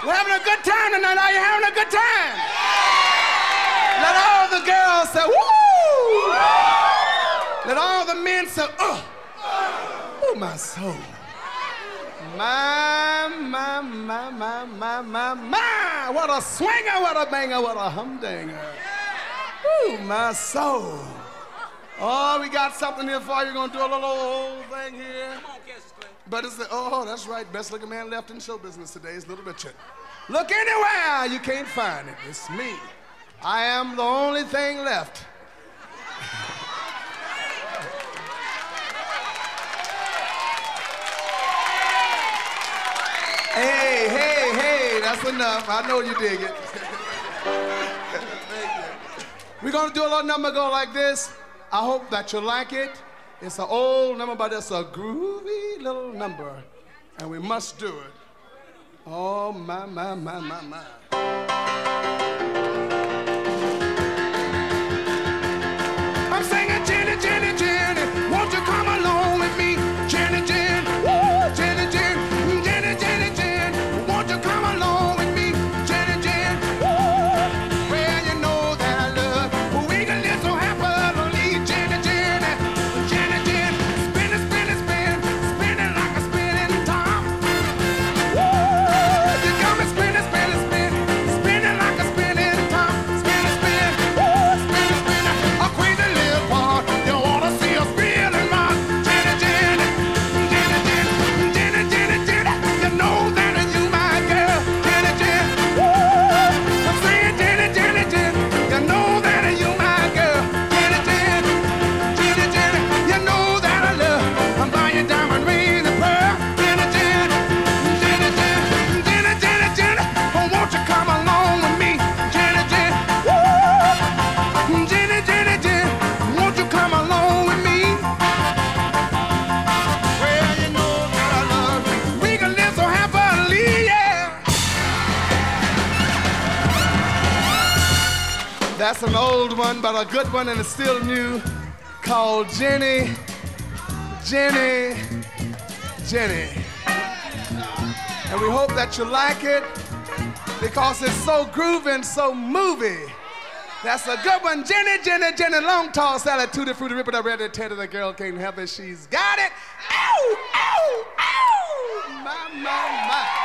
We're having a good time tonight. Are you having a good time? Let all the girls say, woo! Let all the men say, oh. Oh, my soul. My. What a swinger, what a banger, what a humdinger. Ooh, my soul. Oh, we got something here for you. We're going to do a little old thing here. Come on, Cassius Clay. But it's the, oh, that's right. Best looking man left in show business today is Little Richard. Look anywhere, you can't find it. It's me. I am the only thing left. Hey, that's enough. I know you dig it. We're going to do a little number go like this. I hope that you like it. It's an old number, but it's a groovy little number. And we must do it. Oh, my. I'm singing, Jenny, Jenny, Jenny, won't you come along with me? Jenny, Jenny, woo, Jenny, Jenny, Jenny, Jenny, Jenny, won't you come along with me? Jenny, Jenny, woo, well, you know that I love, we can live so happily. Jenny, Jenny, Jenny, Jenny, spinning, spinning, spinning, spinning like a spinning top. Woo, you got me spinning, spinning, spinning, spinning like a spinning top. Spinning, spinning, woo, spinning, spinning, a crazy little part. You wanna see us feeling rock. Jenny, Jenny, Jenny, Jenny, Jenny, Jenny, Jenny, you know that you my girl. Jenny, Jenny, woo, I'm saying Jenny, Jenny, Jenny, you know that you my girl. Jenny, Jenny, Jenny, Jenny, you know that I love. I'm buying diamond ring and pearl. Jenny, Jenny, Jenny, Jenny, Jenny, Jenny, Jenny, oh, won't you come along with me? Jenny, Jenny, woo, Jenny, Jenny, Jenny, won't you come along with me? Well, you know that I love you. We can live so happily, yeah. That's an old one, but a good one, and it's still new, called Jenny, Jenny, Jenny. And we hope that you like it because it's so groovy and so movie. That's a good one. Jenny, Jenny, Jenny, long, tall, salad, tutti frutti, rip it up, ready to tear to the girl can't help it. She's got it. Ow, ow, ow. My.